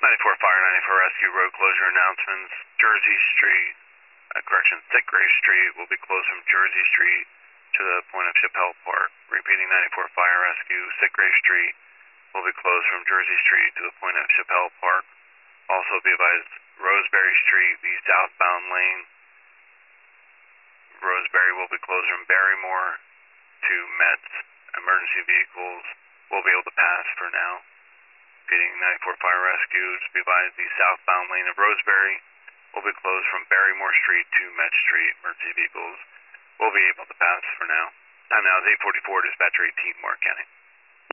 94 Fire, 94 Rescue, road closure announcements. Jersey Street, Thick-Gray Street will be closed from Jersey Street to the point of Chappelle Park. Repeating, 94 Fire Rescue, Thick-Gray Street will be closed from Jersey Street to the point of Chappelle Park. Also be advised, Roseberry Street, the southbound lane, Roseberry will be closed from Barrymore to Metz. Emergency vehicles will be able to pass for now. Repeating, 94 Fire Rescue, just be advised, the southbound lane of Roseberry will be closed from Barrymore Street to Metz Street. Emergency vehicles will be able to pass for now. Time now is 8:44, dispatcher 18, Moore County.